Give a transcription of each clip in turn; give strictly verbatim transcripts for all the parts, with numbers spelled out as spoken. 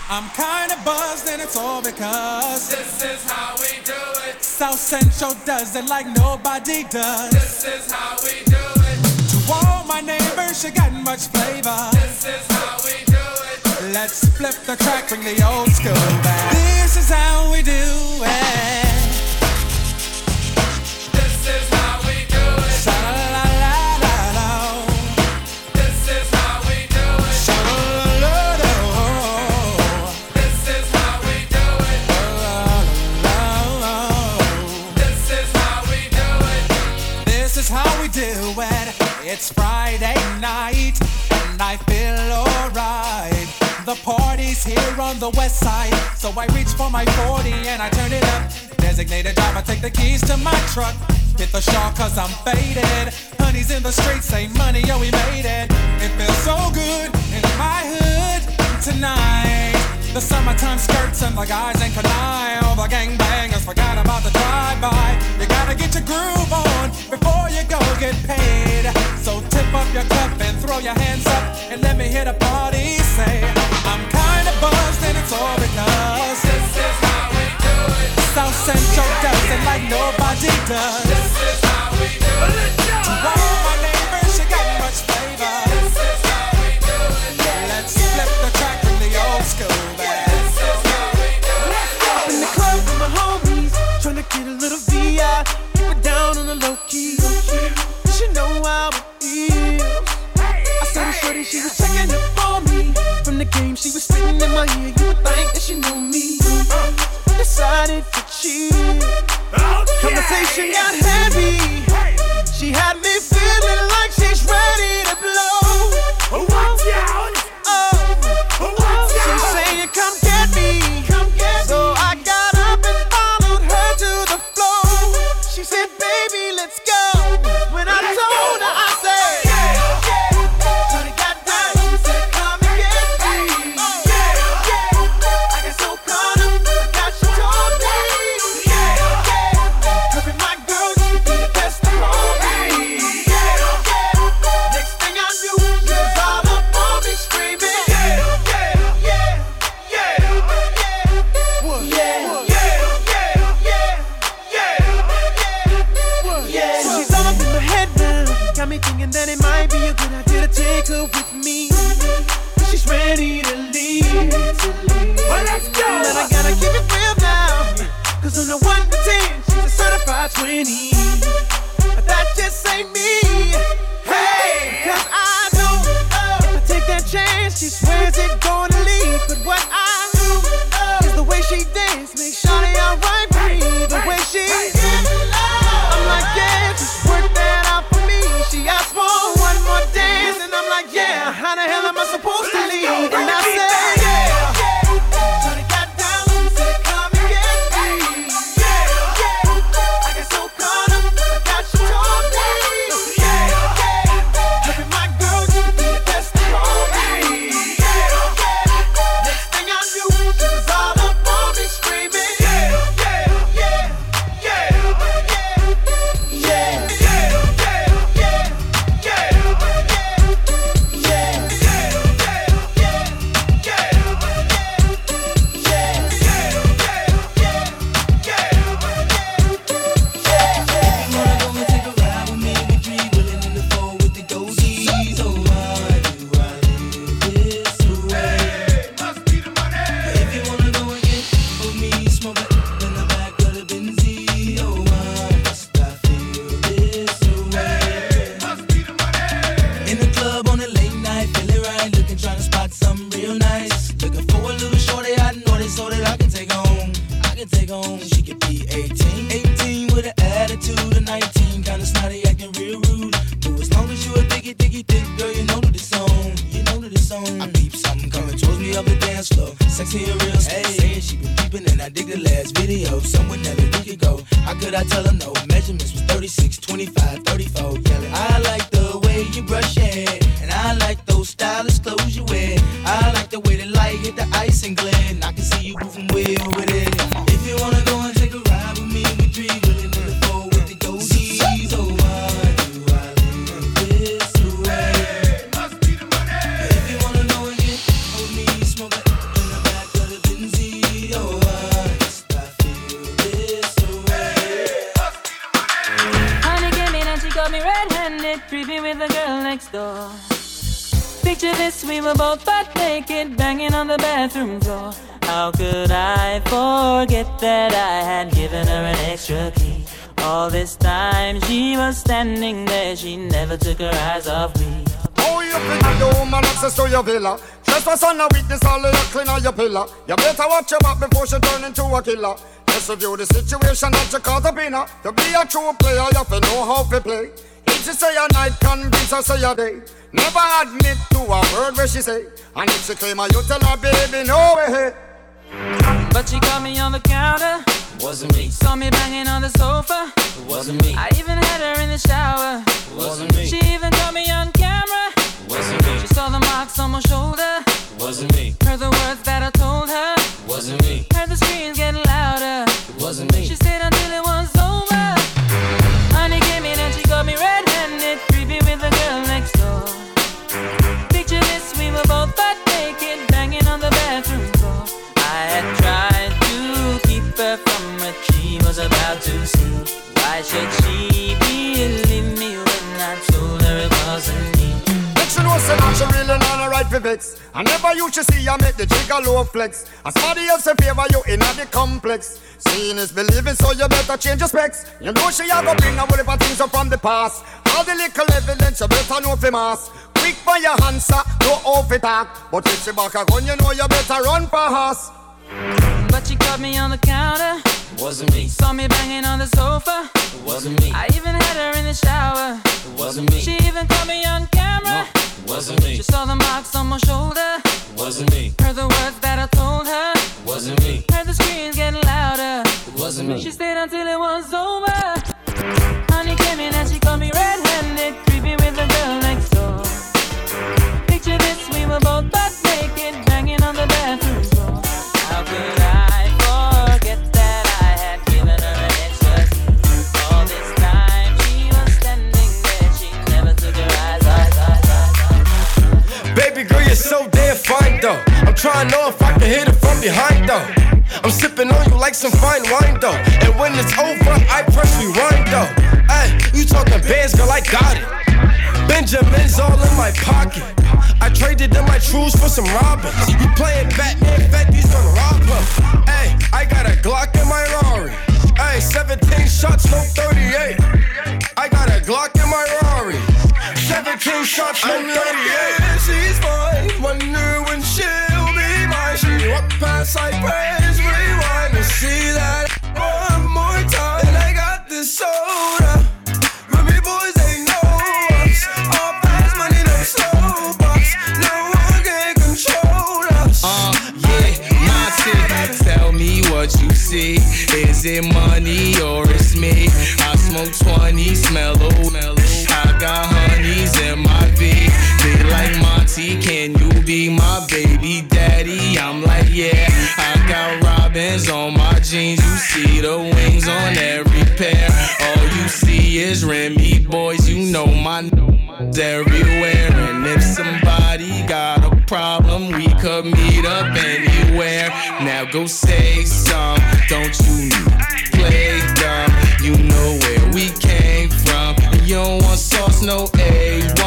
I'm kinda buzzed and it's all because this is how we do it. South Central does it like nobody does. This is how we do it. To all my neighbors, you got much flavor. This is how we do it. Let's flip the track, bring the old school back. This is how we do it. This is how we do it. Sha-la-la-la-la. This is how we do it. Sha-la-la-la-la. This is how we do it. This is how we do it. This is how we do it. It's Friday night and I feel alright. The party's here on the west side, so I reach for my forty and I turn it up. Designated driver, take the keys to my truck. Hit the shawl cause I'm faded. Honey's in the streets, say money, yo, we made it. It feels so good in my hood tonight. The summertime skirts and the guys ain't canine. All the gangbangers forgot about the drive-by. You gotta get your groove on before you go get paid. So tip up your cup and throw your hands up and let me hear the party say, I'm kinda buzzed and it's all because this is how we do it. South Central does it like nobody does. This is how we do it. To all my neighbors, you got much flavor. This is how we do it. Let's flip the track from the old school back. This is how we do it. Up in the club with my homies, tryna get a little V I. Keep it down on the low key. She know how it feels. I saw the shorty, she was checking up on me. From the game, she was spitting in my ear. You would think that she knew me. Decided to cheat. Conversation got heavy. She had me feeling like she's ready to blow. Watch out! Oh, she's saying, come get me. So I got up and followed her to the floor. She said, baby, let's go. When I told her, I said, Shorty got down, said, come and get me. I got so caught up, I got you told me. Cause with my girl, you be the best of all me. Next thing I knew, she was all up on me screaming. She's all up in my head now. Got me thinking that it might be a good idea to take her with me. She's ready to leave. Well, let's go. But I gotta keep it real now. Cause on the one to ten, she's a certified twenty. But that just ain't me. Hey, cause I know if I take that chance, she swears it's gonna leave. But what I do is the way she dance makes Shawty alright with me. The way she I'm like, yeah, just work that out for me. She asked for one more dance, and I'm like, yeah, how the hell am I supposed to leave? And I said, yeah. Shawty got down, said, come and get me. I got so caught up, I got you told me. Look at my girl, you be the best of all me. Next thing I knew, she was all up on me screaming. If you wanna know again, hold me, smoke it in the back of Picture this, we were both butt naked, banging on the bathroom floor. How could I forget that I had given her an extra key? All this time she was standing there, she never took her eyes off me. Oh, you think the woman access to your villa? Trespass on a witness, all of your clean on your pillar. You better watch your back before she turn into a killer. Let's review the situation that you caught up in her. To be a true player, you have to know how to play. If she say a night, convince her say a day. Never admit to a word where she say. And if she claim her, you tell her, baby, no way. But she caught me on the counter. Wasn't me. Saw me banging on the sofa. Wasn't me. I even had her in the shower. Wasn't me. She even caught me on camera. Wasn't me. She saw the marks on my shoulder. Wasn't me. Heard the words that I told her. Wasn't me. Heard the screams getting louder. Wasn't me. She stayed until it was over. Honey came in and she got me red-handed, creepy with the girl next door. Picture this, we were both butt naked, banging on the bathroom floor. I had tried to keep her from what she was about to see. Why should she believe me when I told her it wasn't me? She know say that she really not a right for vex. I never used to see her make the trigger low flex. As somebody else in favor you in the complex. Seeing is believing, so you better change your specs. You know she a go bring a whole heap of things up from the past. All the little evidence you better know for mass. Quick for your answer, no off it talk. But if she back a gun, you know you better run fast. But she caught me on the counter. Wasn't me. Saw me banging on the sofa. Wasn't me. I even had her in the shower. Wasn't me. She even caught me on camera. No, wasn't me. She saw the marks on my shoulder. Wasn't me. Heard the words that I told her. Wasn't me. Heard the screams getting louder. Wasn't me. She stayed until it was over. Honey came in and she caught me red-handed, creepy with the girl next door. Picture this, we were both butt naked, banging on the bathroom floor. How could I forget that I had given her an extra key? All this time she was standing there, she never took her eyes off. Baby girl, you're so damn fine though. I'm trying to know if I can hit it from behind though. I'm sipping on you like some fine wine though. And when it's over, I press rewind though. Ay, you talking bands, girl, I got it. Benjamin's all in my pocket. I traded in my trues for some robbers. You playing Batman, Fetty's gonna rob her. Ay, I got a Glock in my Rari. Ay, seventeen shots, no thirty-eight. I got a Glock in my Rari. seventeen shots, no thirty-eight. Yeah, she's fine. Wonder when she'll be mine. She walk past like praise, rewind to see that one more time. And I got this soda. Remy boys, they know us. All fast money, no slow bucks. No one can control us. Uh, yeah, my tick. Tell me what you see. Is it money or it's me? I smoke twenty, smell old. I got honeys in my V. They like Monty, can you be my baby daddy? I'm like, yeah. I got robins on my jeans. You see the wings on every pair. All you see is Remy boys. You know my n****s everywhere. And if somebody got a problem, we could meet up anywhere. Now go say some. Don't you play dumb? You know where we came from. You don't want sauce, no A one.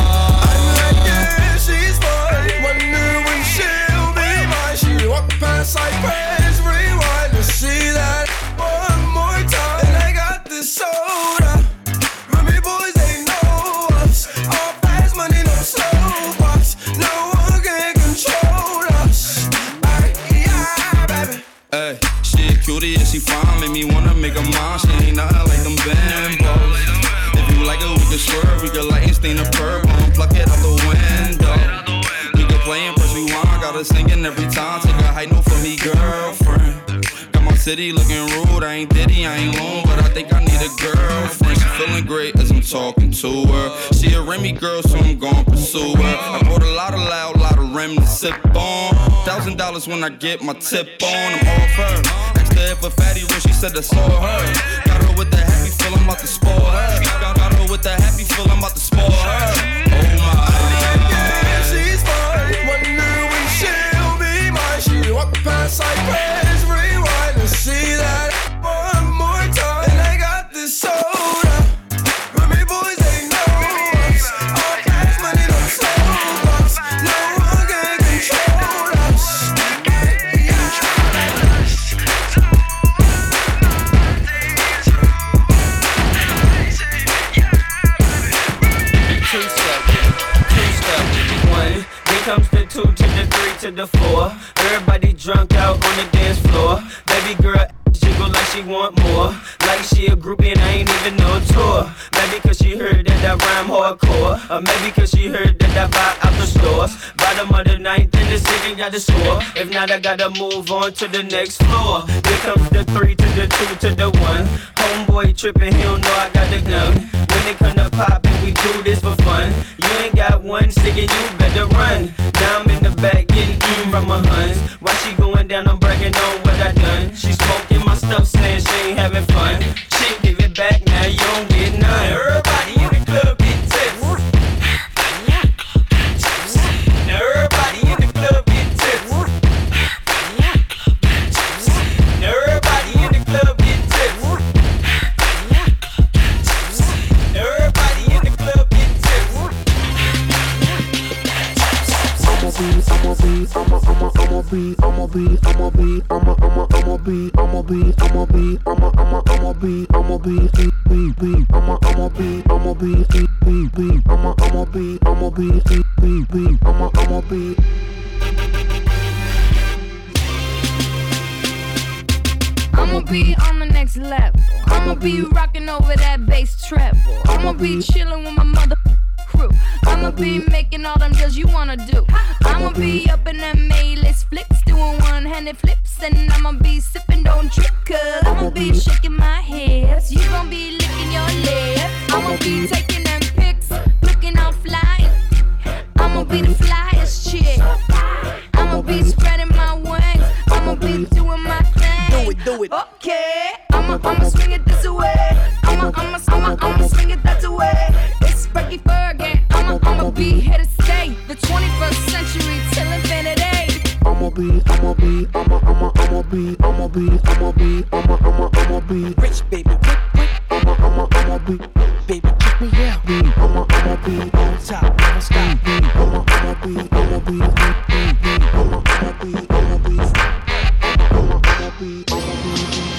I'm like, yeah, she's fine. Wonder when she'll be mine. She walk past like praise, rewind to see that one more time. And I got this soda. Remy boys, they know us. All fast money, no slow bucks. No one can control us. Ay, yeah, baby. Ay, she a cutie and she fine. Make me wanna make her mine. She ain't nothing like them bambos. If you like it, we can swerve. We can light and stain the purple and pluck it out the window. We can play and press rewind. Got her singing every time. Take a high note for me, girlfriend. Got my city looking rude. I ain't Diddy, I ain't long, but I think I need a girlfriend. She feeling great as I'm talking to her. She a Remy girl, so I'm gon' pursue her. I bought a lot of loud, lot of Rem to sip on. Thousand dollars when I get my tip on. I'm off her. Asked her if a fatty rich, she said that's all her. Got her with the happy feel, I'm about to spoil her. Got, got her with the happy feel, I'm about to spoil her. Oh my. Yeah, she's fine. Wonder when she'll be mine. She walk past like praise, rewind to see that one more time. And I got this soda. Remy boys, they know us. All fast money, no slow bucks. Here comes the two to the three to the four. Everybody drunk out on the dance floor. Baby girl jiggle like she want more. Like she a groupie and I ain't even no tour. Maybe cause she heard that I rhyme hardcore. Or maybe cause she heard that I buy out the stores. Bottom of the ninth in the city got the score. If not I gotta move on to the next floor. Here comes the three to the two to the one. Homeboy trippin', he don't know I got the gun. When it come to poppin', we do this for fun. You ain't got one stick and you better run. Now I'm in the back getting eaten from my huns. While she going down, I'm bragging on what I done. She smoking my stuff, saying she ain't having fun. She give it back, now you don't get none. Everybody in the club get tips. Now everybody in the club get tips. Now everybody in the club get tips. Now everybody in the club get tips. I'ma be, I'ma be, I'ma, I'ma be, I'ma be, I'ma be, I'ma, I'ma, I'ma be, I'ma be, I'ma be, I'ma, I'ma, I'ma be, I'ma be, be, be, I'ma, I'ma be, I'ma be, be, be, I'ma, I'ma be, I'ma be, be, be, I'ma, I'ma be. I'ma be on the next level. I'ma be rocking over that bass treble. I'ma be chillin' with my mother crew. I'ma be making all them deals you wanna do. I'ma be up in them A-list flicks, doing one-handed flips, and I'ma be sipping, don't trip, cause I'ma be shaking my hips. You gon' be licking your lips. I'ma be taking them pics, looking all fly. I'ma be the flyest chick. I'ma be spreading my wings. I'ma be doing my thing. Do it, do it. Okay. I'ma, I'ma swing it this way. I'ma, I'ma, I'ma, I'ma swing it that way. It's Frankie Fergie. I'ma, I'ma be here to stay. The twenty-first century till infinity. I'ma be, I'ma be, I'ma, I'ma, I'ma be, I'ma be, I'ma be, I'ma, I'ma, I'ma be rich, baby, rich, rich. I'ma, I'ma, I'ma be, baby, check me out. Be, I'ma, I'ma be on top, never stop. Be, I'ma, I'ma be, I'ma be, be, be, I'ma, I'ma be, I'ma be, I'ma, I'ma be, I'ma be,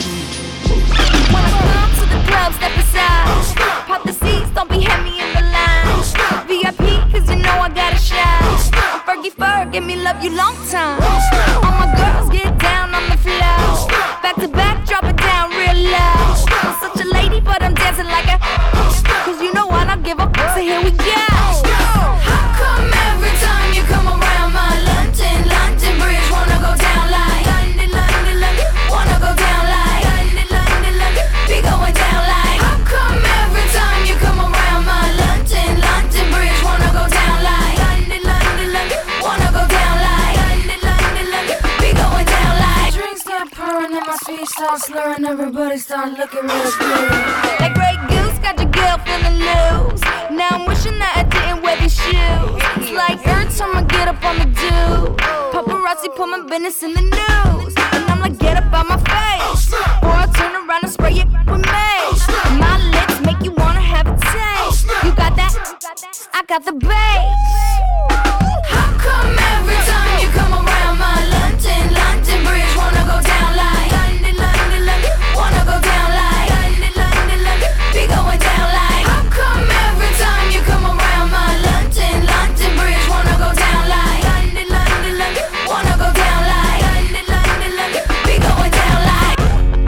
When I come to the club, step aside. Pop the seats, don't be heavy in the line. V I P, cause you know I got a shot. Fergie Ferg, give me love you long time. All my girls get down on the floor. Back to back, drop it down real low. I'm such a lady, but I'm dancing like a. Cause you know I don't give up, so here we go. How come every time you come around my London, London Bridge wanna go down like London, London, London, wanna go down like London, London, London, be going down like. How come every time you come around my London, London Bridge wanna go down like London, London, London, wanna go down like London, London, London, be going down like. Drinks start pouring and my speech starts slurring, everybody start looking real good. That Grey Goose got your girl feeling loose. Now I'm wishing that I didn't wear these shoes. It's like every time I get up on the do, paparazzi put my business in the news, and I'm like, get up on my face, or I'll turn around and spray it with mace. My lips make you wanna have a taste. You got that? I got the bass. How come every time you come around my London, London Bridge wanna go down like London, London, London, wanna go down like London, London, London, be going down like. How come every time you come around my London, London Bridge wanna go down like London, London, London, wanna go down like London, London, London, be going down like.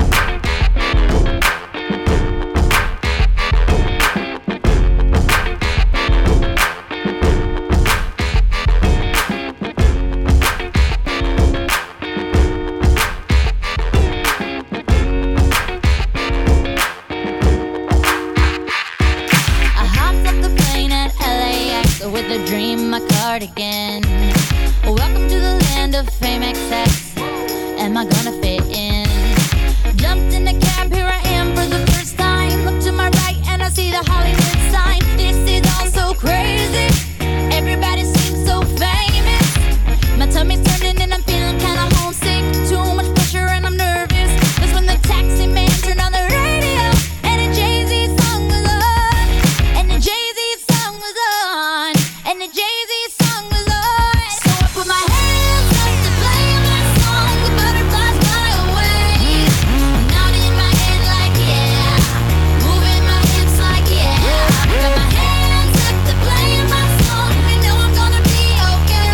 With a dream, my cardigan. Welcome to the land of fame excess. Am I gonna fit in? Jumped in the cab, here I am for the first time. Look to my right and I see the Hollywood sign. This is all so crazy. Everybody seems so famous. My tummy's turning and I'm feeling kinda homesick. Too much pressure and I'm nervous. That's when the taxi man turned on the radio and a Jay-Z song was on. And the Jay-Z song was on. And the Jay-Z song was on. So I put my hands up to play my song. The butterflies fly away. Nodding my head like yeah. Moving my hips like yeah. Got my hands up to play my song. I know I'm gonna be okay.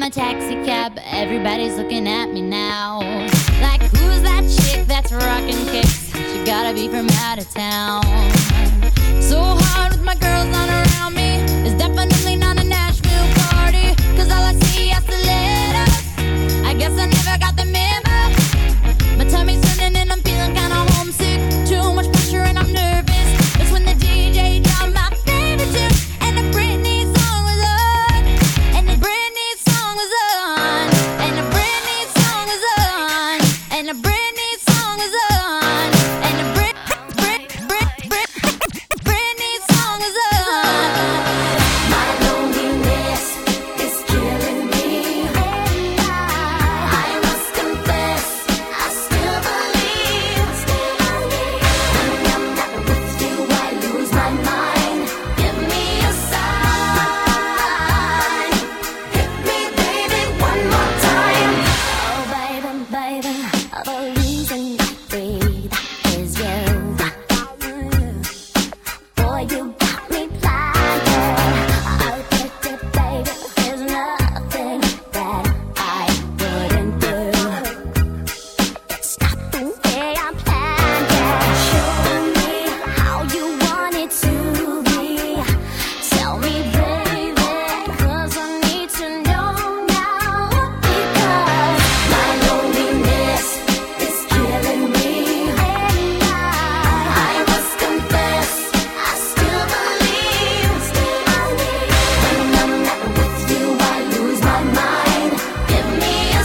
my taxi cab, everybody's looking at me now. Like, who's that chick that's rockin' kicks? She gotta be from out of town. So hard with my girls not around me. It's definitely not a Nashville party, cause all I see is the letters. I guess I never got the memo. My tummy's turning and I'm feeling kinda homesick. Too much pressure and I'm nervous. That's when the D J dropped my favorite tune, and the Britney song was on. And the Britney song was on. And the Britney song was on. And the Britney song was on. And the Brit Brit Brit Brit Britney song was on. My loneliness is killing me. I must confess, I still believe. When I'm not with you, I lose my mind. Give me a sign. Hit me, baby, one more time. Oh, baby, baby, the reason I breathe is you. Boy, you got me blind. Oh, baby, baby, there's nothing that I wouldn't do. It's not the way I planned it. Show me how you want it to be. Tell me, baby, 'cause I need to know now. Because my loneliness is killing me. I must confess, I still believe. When I'm not with you, I lose my mind. Give me a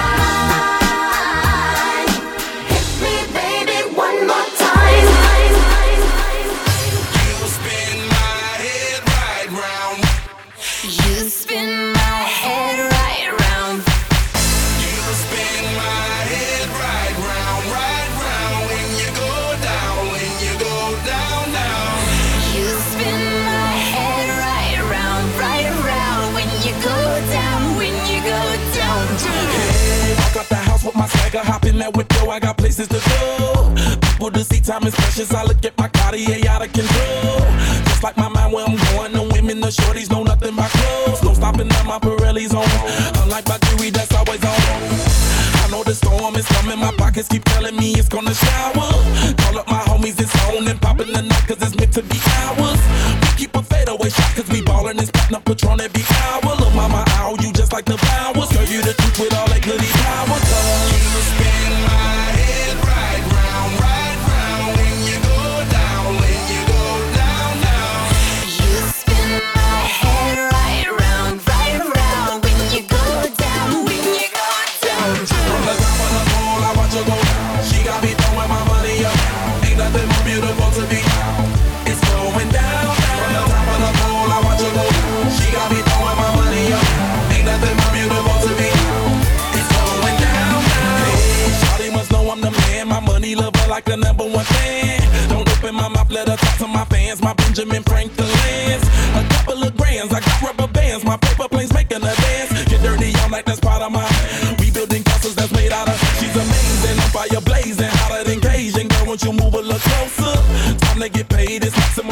sign. Hit me, baby, one more time. You spin my head right round. You spin my head right round. You spin my head right round, right round. When you go down, when you go down, down. You spin my head right round, right round. When you go down, when you go down, down. Walk out the house with my swagger, hop in that window, I got places to go. People to see, time is precious, I look at my Cartier out of control. Just like my mind where I'm going, the women, the shorties know nothing but clothes. No stopping at my Pirelli's on. Unlike my jewelry, that's always on. I know the storm is coming, my pockets keep telling me it's gonna shower. Call up my homies, it's on and popping the night, cause it's meant to be ours. We keep a fadeaway shot, cause we ballin' and spittin' up Patron every hour. Look, mama, ow, you just like the flowers. Serve you the truth with all that goody power. You spin my head right round, right round. When you go down, when you go down, down. You spin my head right round, right round. When you go down, when you go down, From the top of the pole, I watch her go down. She got me throwing my money up. Ain't nothing more beautiful to me. It's going down. From the top of the pole, I watch her go down. She got me throwing my money up. Ain't nothing more beautiful to me. It's going down. Hey, shawty must know I'm the man. My money lover like the number one fan. Don't open my mouth, let her talk to my fans. My Benjamin Franklin's. A couple of grands, I got rubber bands. My paper planes making a dance. Get dirty, I'm like that's part of my. We building castles that's made out of. She's amazing, I'm fire blazing, hotter than Cajun. Girl, won't you move a little closer? Time to get paid, it's maximum